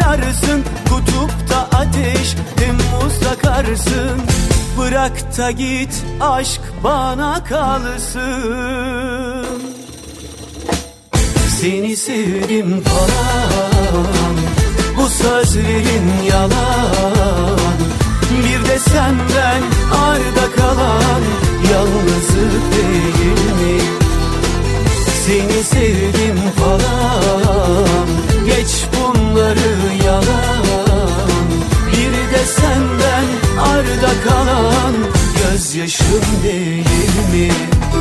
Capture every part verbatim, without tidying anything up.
zararsın. Kutupta ateş, Temmuz'da karsın. Bırak da git, aşk bana kalsın. Seni sevdim falan, bu sözlerin yalan. Bir de senden arda kalan yalnızlık değil mi? Seni sevdim falan, geç bunları yalan. Bir de senden arda kalan gözyaşım değil mi?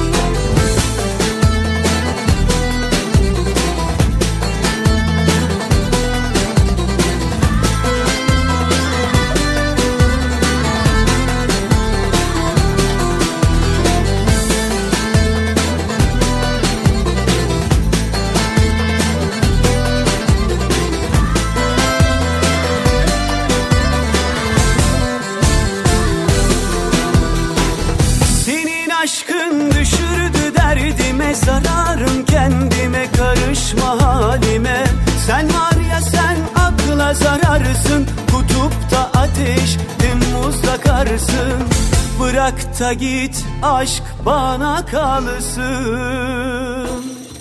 Aşkın düşürdü derdime, zararım kendime, karışma halime. Sen var ya sen akla zararsın. Kutupta ateş, Temmuz'da karsın. Bırak da git, aşk bana kalsın.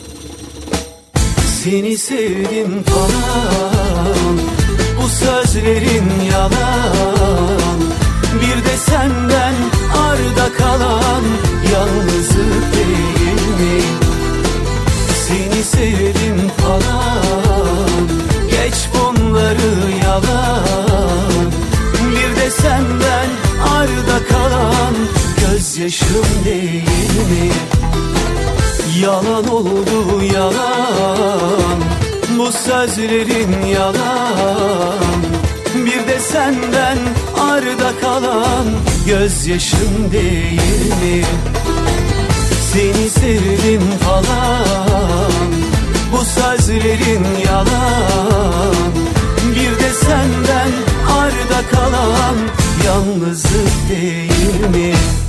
Seni sevdim falan, bu sözlerin yalan. Bir de senden arda kalan yalnızlık değil mi? Seni sevdim falan, geç bunları yalan. Bir de senden arda kalan gözyaşım değil mi? Yalan oldu yalan, bu sözlerin yalan. Bir de senden arda kalan gözyaşım değil mi? Seni sevdim falan, bu sözlerin yalan. Bir de senden arda kalan yalnızlık değil mi?